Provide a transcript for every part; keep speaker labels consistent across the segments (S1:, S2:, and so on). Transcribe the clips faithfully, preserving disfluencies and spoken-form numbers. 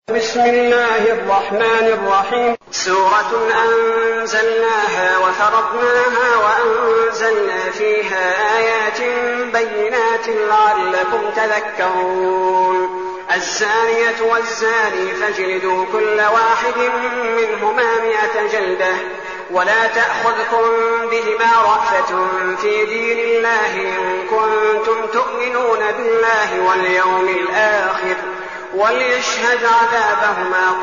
S1: بسم الله الرحمن الرحيم. سورة أنزلناها وفرضناها وأنزلنا فيها آيات بينات لعلكم تذكرون. الزانية والزاني فاجلدوا كل واحد منهما مئة جلدة ولا تأخذكم بهما رأفة في دين الله إن كنتم تؤمنون بالله واليوم الآخر وليشهد عذابهما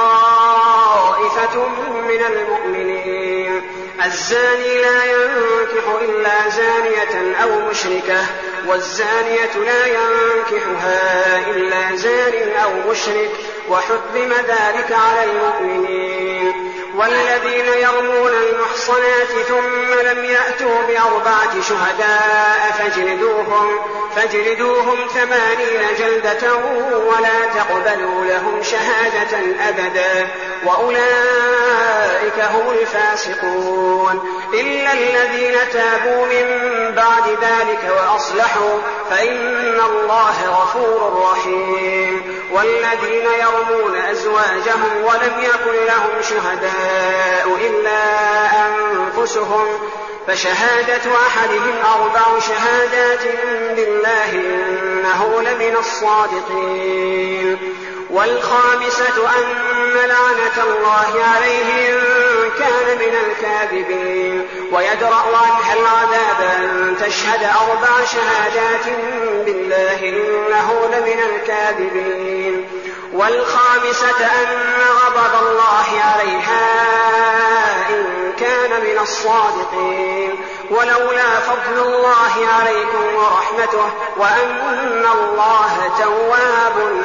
S1: طائفة من المؤمنين. الزاني لا ينكح إلا زانية أو مشركة والزانية لا ينكحها إلا زان أو مشرك وحرم ذلك على المؤمنين. والذين يرمون المحصنات ثم لم يأتوا بأربعة شهداء فاجلدوهم, فاجلدوهم ثمانين جلدة ولا تقبلوا لهم شهادة أبدا وأولئك هم الفاسقون إلا الذين تابوا من بعد ذلك وأصلحوا فإن الله غفور رحيم. والذين يرمون أزواجهم ولم يكن لهم شهداء إلا أنفسهم فشهادة أحدهم أربع شهادات بالله إنه لمن الصادقين. والخامسة أن لعنة الله عليه إن كان من الكاذبين ويدرأ عنها العذاب أن تشهد أربع شهادات بالله إنه لمن الكاذبين. والخامسة أن غضب الله عليها إن كان من الصادقين. ولولا فضل الله عليكم ورحمته وأن الله تواب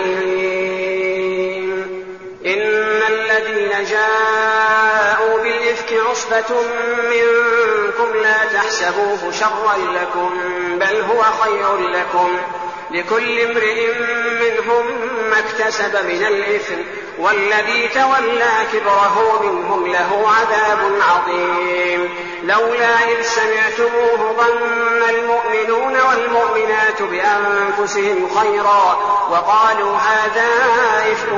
S1: حكيم. إن الذين جاءوا بالإفك عصبة منكم لا تحسبوه شرا لكم بل هو خير لكم لكل امرئ منهم ما اكتسب من الإثم والذي تولى كبره منهم له عذاب عظيم. لولا إذ سمعتموه ظن المؤمنون والمؤمنات بأنفسهم خيرا وقالوا هذا إفك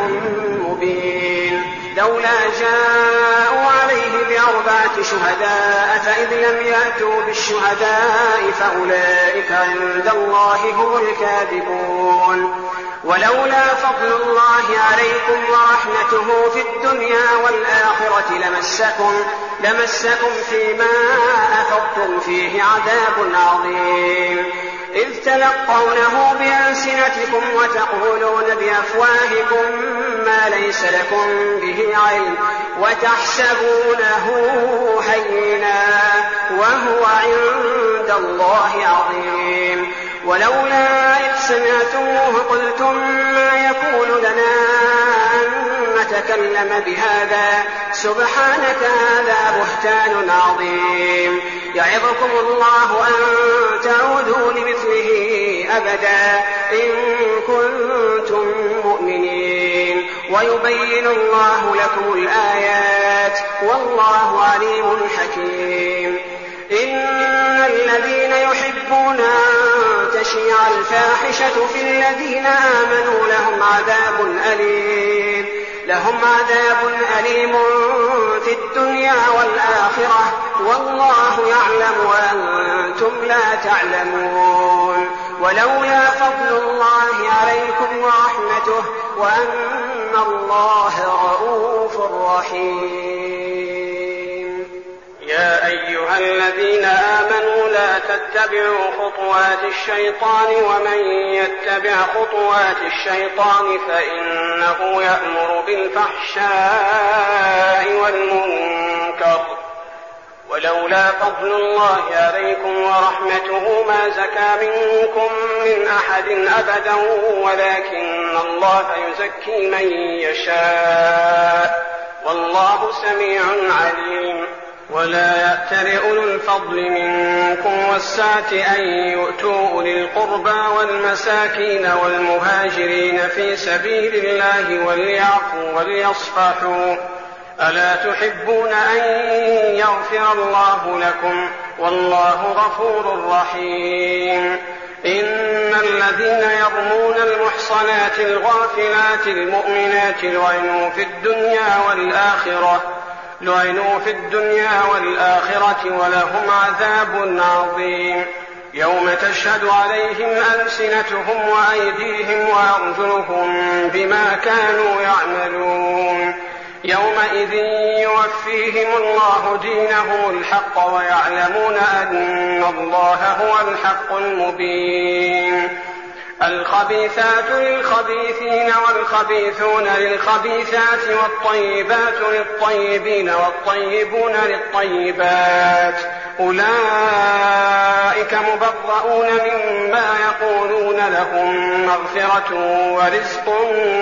S1: مبين. لولا جاءوا عليه بأربعة شهداء فإذ لم يأتوا بالشهداء فأولئك عند الله هم الكاذبون. ولولا فضل الله عليكم ورحمته في الدنيا والآخرة لمسكم, لمسكم فيما أفضتم فيه عذاب عظيم إذ تلقونه بألسنتكم وتقولون بأفواهكم ما ليس لكم به علم وتحسبونه هينا وهو عند الله عظيم. ولولا إذ سمعتموه قلتم ما يكون لنا أن نتكلم بهذا سبحانك هذا بهتان عظيم. يعظكم الله أن تعودوا لمثله أبدا إن كنتم مؤمنين ويبين الله لكم الآيات والله عليم حكيم. إن الذين يحبون أن تشيع الفاحشة في الذين آمنوا لهم عذاب أليم لهم عذاب أليم في الدنيا والآخرة والله يعلم وأنتم لا تعلمون. ولولا فضل الله عليكم ورحمته وأن الله رؤوف رحيم. يا أيها الذين آمنوا لا تتبعوا خطوات الشيطان ومن يتبع خطوات الشيطان فإنه يأمر بالفحشاء والمنكر. ولولا فضل الله عليكم ورحمته ما زكى منكم من أحد أبدا ولكن الله يزكي من يشاء والله سميع عليم. ولا يأتل أولو الفضل منكم والسعة أن يؤتوا أولي القربى والمساكين والمهاجرين في سبيل الله وليعفوا وليصفحوا ألا تحبون أن يغفر الله لكم والله غفور رحيم. إن الذين يرمون المحصنات الغافلات المؤمنات لعنوا في الدنيا والآخرة لعنوا في الدنيا والآخرة ولهم عذاب عظيم يوم تشهد عليهم ألسنتهم وأيديهم وأرجلهم بما كانوا يعملون يومئذ يوفيهم الله دينهم الحق ويعلمون أن الله هو الحق المبين الخبيثات للخبيثين والخبيثون للخبيثات والطيبات للطيبين والطيبون للطيبات أولئك مبرؤون مما يقولون لهم مغفرة ورزق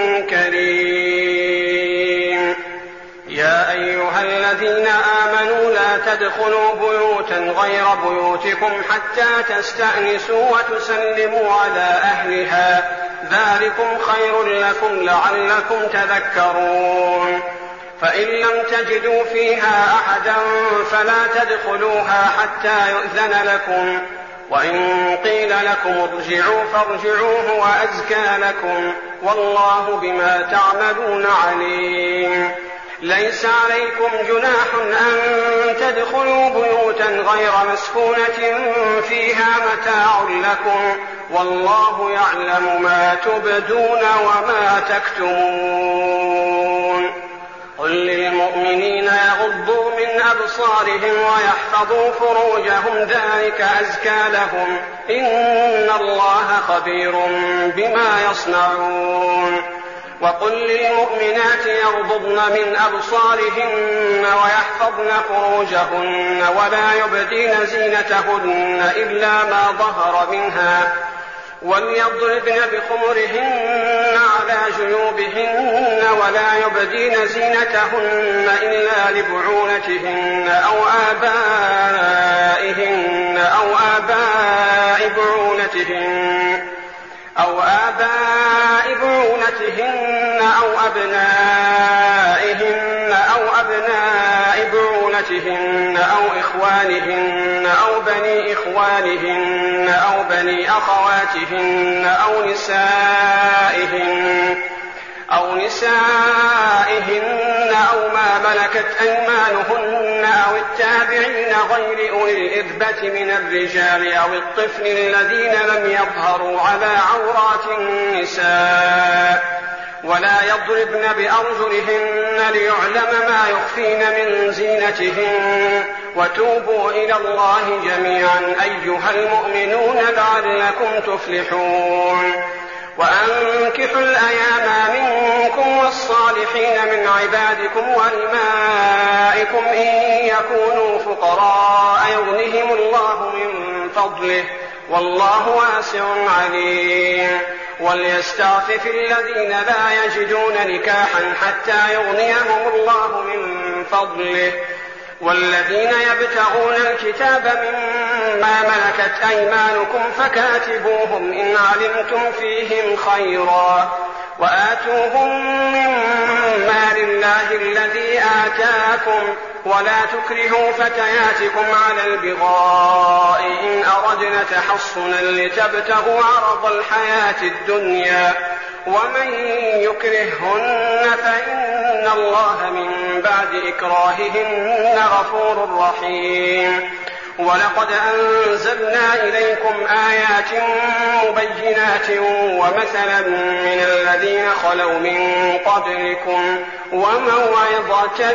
S1: كريم يا أيها الذين آمنوا لا تدخلوا بيوتا غير بيوتكم حتى تستأنسوا وتسلموا على أهلها ذلكم خير لكم لعلكم تذكرون فإن لم تجدوا فيها أحدا فلا تدخلوها حتى يؤذن لكم وإن قيل لكم ارجعوا فارجعوا هو أزكى لكم والله بما تعملون عليم ليس عليكم جناح أن تدخلوا بيوتا غير مسكونة فيها متاع لكم والله يعلم ما تبدون وما تكتمون قل للمؤمنين يغضوا من أبصارهم ويحفظوا فروجهم ذلك أزكى لهم إن الله خبير بما يصنعون وقل للمؤمنات يغضضن من أبصارهن ويحفظن فروجهن ولا يبدين زينتهن إلا ما ظهر منها وليضربن بخمرهن على جيوبهن ولا يبدين زينتهن إلا لبعولتهن أو آبائهن أو آباء بعولتهن أو آباء بعولتهن أو أبنائهن أو أبناء بعولتهن أو إخوانهن أو بني إخوانهن أو بني أخواتهن أو نسائهن أو نسائهن أو ما ملكت أيمانهن أو التابعين غير أولي الإربة من الرجال أو الطفل الذين لم يظهروا على عورات النساء ولا يضربن بأرجلهن ليعلم ما يخفين من زينتهن وتوبوا إلى الله جميعا أيها المؤمنون لعلكم تفلحون وأنكحوا الأيام منكم والصالحين من عبادكم وإمائكم إن يكونوا فقراء يغنهم الله من فضله والله واسع عليم وليستعفف الذين لا يجدون نكاحا حتى يغنيهم الله من فضله والذين يبتغون الكتاب مما ملكت أيمانكم فكاتبوهم إن علمتم فيهم خيرا وآتوهم من مال الله الذي آتاكم ولا تكرهوا فتياتكم على البغاء إن أردنا تحصنا لتبتغوا عرض الحياة الدنيا ومن يكرههن فإن الله من بعد إكراههن غفور رحيم ولقد أنزلنا إليكم آيات مبينات ومثلا من الذين خلوا من قبلكم وموعظة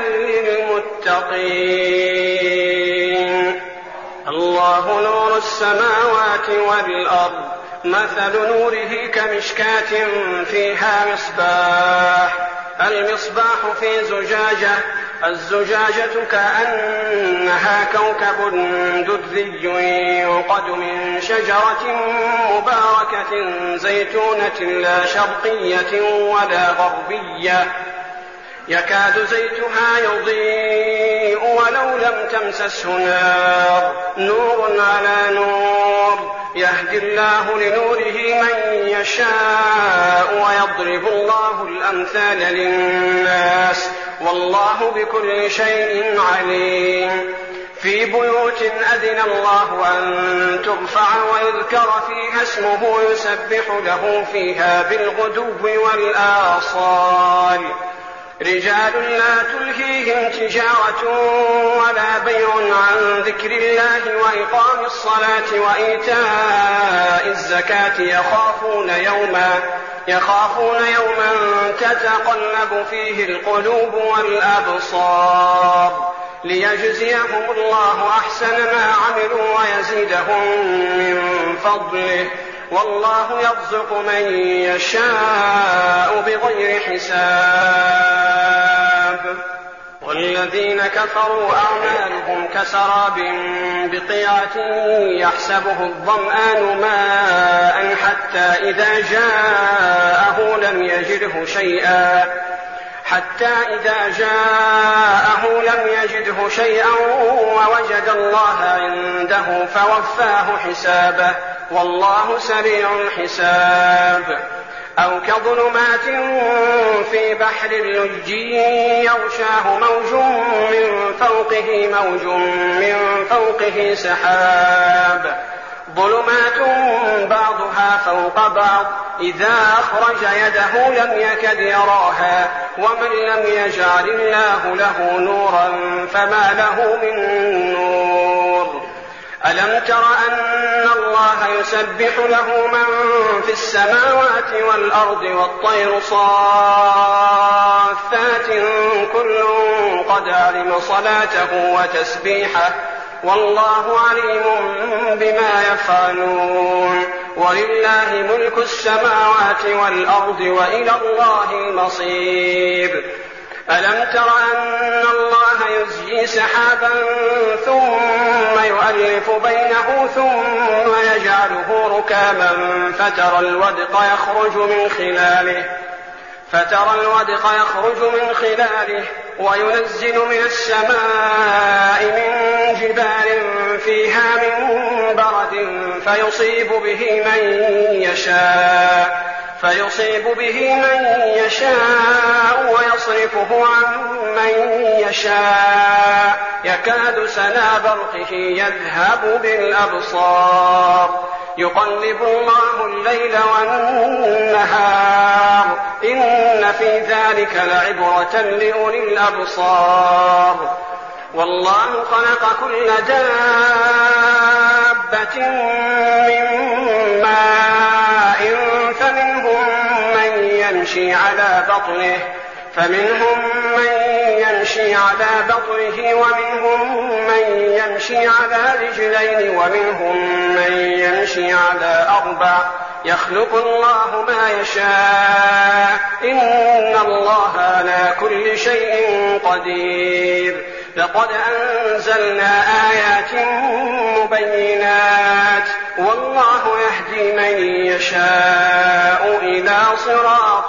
S1: للمتقين الله نور السماوات والأرض مثل نوره كمشكاة فيها مصباح المصباح في زجاجة الزجاجة كأنها كوكب دري يوقد من شجرة مباركة زيتونة لا شرقية ولا غربية يكاد زيتها يضيء ولو لم تمسسه نار نور على نور يهدي الله لنوره من يشاء ويضرب الله الأمثال للناس والله بكل شيء عليم في بيوت أذن الله أن ترفع ويذكر فيها اسمه يسبح له فيها بالغدو والآصال رجال لا تلهيهم تجارة ولا بيع عن ذكر الله وإقام الصلاة وإيتاء الزكاة يخافون يوما يخافون يوما تتقلب فيه القلوب والأبصار ليجزيهم الله أحسن ما عملوا ويزيدهم من فضله والله يرزق من يشاء بغير حساب. والذين كفروا أعمالهم كسراب بقيعة يحسبه الظمآن ماء حتى إذا جاءه لم يجده شيئا حتى إذا جاءه لم يجده شيئا ووجد الله عنده فوفاه حسابه والله سريع الحساب. أو كظلمات في بحر لجي يغشاه موج من فوقه موج من فوقه سحاب ظلمات بعضها فوق بعض إذا أخرج يده لم يكد يراها ومن لم يجعل الله له نورا فما له من نور. ألم تر أن الله يسبح له من في السماوات والأرض والطير صافات كل قد علم صلاته وتسبيحه والله عليم بما يفعلون ولله ملك السماوات والأرض وإلى الله المصير. ألم تر أن الله يزجي سحابا ثم يؤلف بينه ثم يجعله ركاما فترى الودق يخرج من خلاله فترى الودق يخرج من خلاله وينزل من السماء من جبال فيها من برد فيصيب به من يشاء فيصيب به من يشاء ويصرفه عن من يشاء يكاد سنا برقه يذهب بالأبصار يقلب الله الليل والنهار إن في ذلك لعبرة لأولي الأبصار. والله خلق كل دابة من ماء فمنهم من يمشي على بطنه فمنهم من يمشي على بطنه ومنهم من يمشي على رجلين ومنهم من يمشي على أربع يخلق الله ما يشاء إن الله على كل شيء قدير. لقد أنزلنا آيات مبينات والله يهدي من يشاء إلى صراط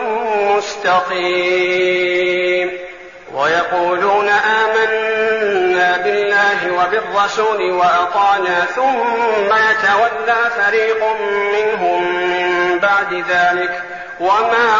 S1: مستقيم. ويقولون آمنا بالله وبالرسول وأطعنا ثم يتولى فريق منهم من بعد ذلك وما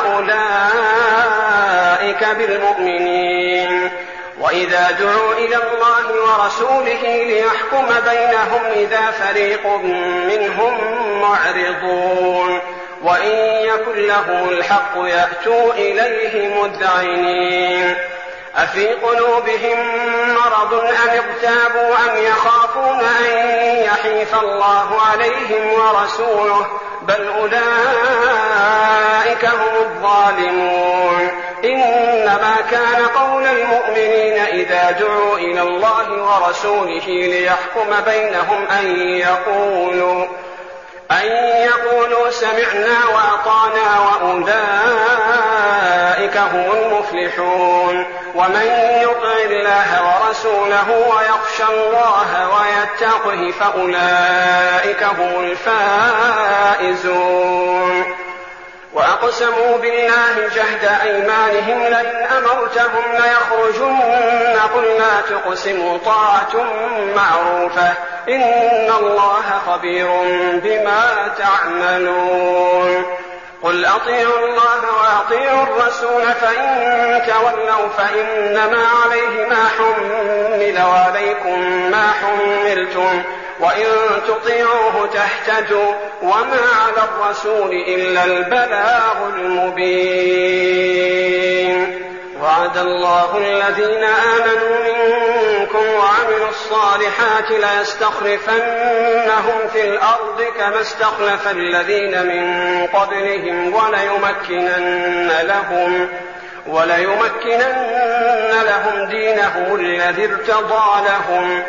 S1: أولئك بالمؤمنين. وإذا دعوا إلى الله ورسوله ليحكم بينهم إذا فريق منهم معرضون وإن يكن له الحق يأتوا إليه مذعنين. أفي قلوبهم مرض أم ارتابوا أم يخافون أن يحيف الله عليهم ورسوله بل أولئك هم الظالمون. إنما كان قول المؤمنين إذا دعوا إلى الله ورسوله ليحكم بينهم أن يقولوا أن يقولوا سمعنا وأطعنا وأولئك هم المفلحون. ومن يطع الله ورسوله ويخشى الله ويتقه فأولئك هم الفائزون. وأقسموا بالله جهد أيمانهم لئن أمرتهم ليخرجن قل لا تقسموا طاعة معروفة إن الله خبير بما تعملون. قل أطيعوا الله وأطيعوا الرسول فإن تولوا فإنما عليه ما حمل وعليكم بكم ما حملتم وإن تطيعوه تهتدوا وما على الرسول إلا البلاغ المبين. وعد الله الذين آمنوا منكم وعملوا الصالحات ليستخلفنهم في الأرض كما استخلف الذين من قبلهم وليمكنن لهم وليمكنن لهم دينهم الذي ارتضى لهم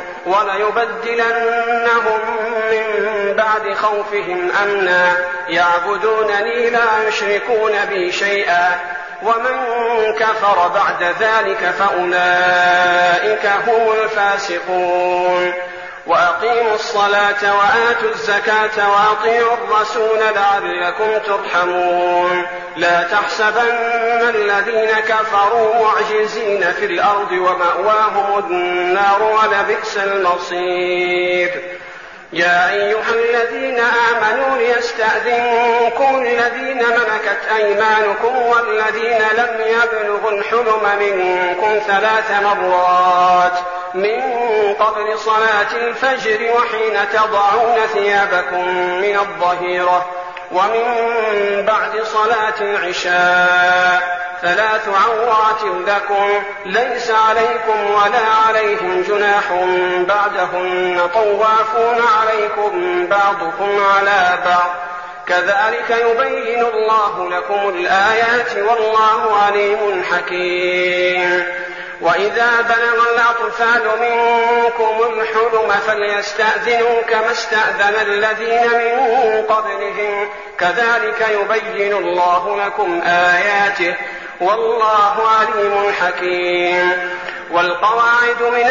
S1: وليبدلنهم من بعد خوفهم أمنا يعبدونني لا يشركون بي شيئا ومن كفر بعد ذلك فأولئك هم الفاسقون. وأقيموا الصلاة وآتوا الزكاة وأطيعوا الرسول لعلكم ترحمون. لا تحسبن الذين كفروا معجزين في الأرض ومأواهم النار ولبئس المصير. يا أيها الذين آمنوا ليستأذنكم الذين ملكت أيمانكم والذين لم يبلغوا الحلم منكم ثلاث مرات من قبل صلاة الفجر وحين تضعون ثيابكم من الظهيرة ومن بعد صلاة العشاء ثلاث عورات لكم ليس عليكم ولا عليهم جناح بعدهن طوافون عليكم بعضكم على بعض كذلك يبين الله لكم الآيات والله عليم حكيم. وإذا بلغ الأطفال منكم الحلم فليستأذنوا كما استأذن الذين من قبلهم كذلك يبين الله لكم آياته والله عليم حكيم. والقواعد من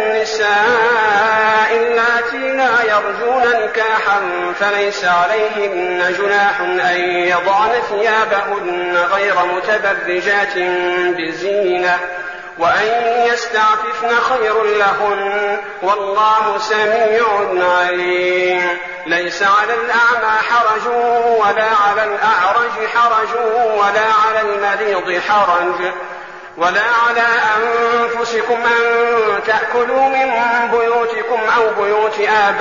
S1: النساء اللاتي لا يرجون نكاحا فليس عليهن جناح أن يضعن ثيابهن غير متبرجات بزينة وأن يستعففن خير لهن والله سميع عليم. ليس على الأعمى حرج ولا على الأعرج حرج ولا على المريض حرج ولا على أنفسكم أن تأكلوا من بيوتكم أو بيوت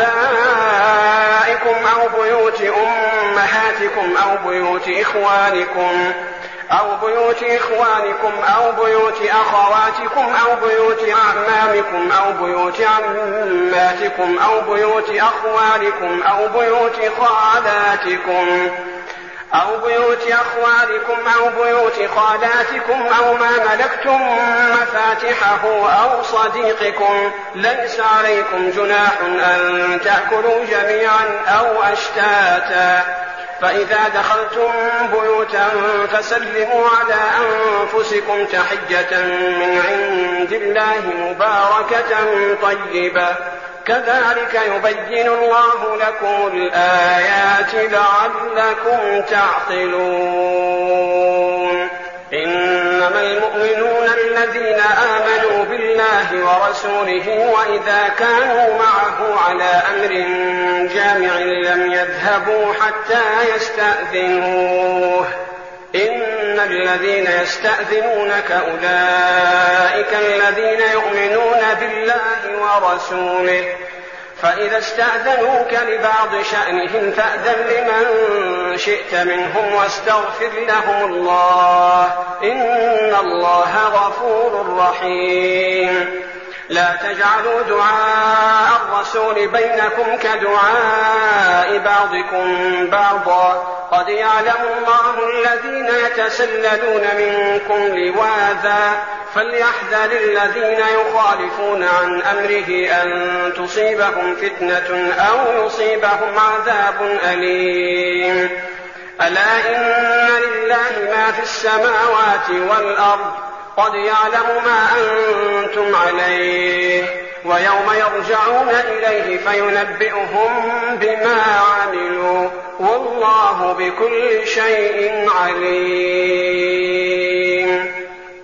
S1: آبائكم أو بيوت أمهاتكم أو بيوت إخوانكم أو بيوت إخوانكم أو بيوت أخواتكم أو بيوت أعمامكم أو بيوت عماتكم أو بيوت أخوالكم أو بيوت خالاتكم أو بيوت أخوالكم أو بيوت خالاتكم أو ما ملكتم مفاتحه أو صديقكم ليس عليكم جناح أن تأكلوا جميعا أو أشتاتا. فإذا دخلتم بيوتا فسلموا على أنفسكم تحية من عند الله مباركة طيبة كذلك يبين الله لكم الآيات لعلكم تعقلون. إنما المؤمنون الذين آمنوا بالله ورسوله وإذا كانوا معه على أمر جامع لم يذهبوا حتى يستأذنوه. إن الذين يستأذنونك أولئك الذين يؤمنون بالله ورسوله فإذا استأذنوك لبعض شأنهم فأذن لمن شئت منهم واستغفر لهم الله إن الله غفور رحيم. لا تجعلوا دعاء الرسول بينكم كدعاء بعضكم بعضا قد يعلم الله الذين يتسللون منكم لواذا فليحذر الذين يخالفون عن أمره أن تصيبهم فتنة أو يصيبهم عذاب أليم. ألا إن لله ما في السماوات والأرض قد يعلم ما أنتم عليه ويوم يرجعون إليه فينبئهم بما عملوا والله بكل شيء عليم.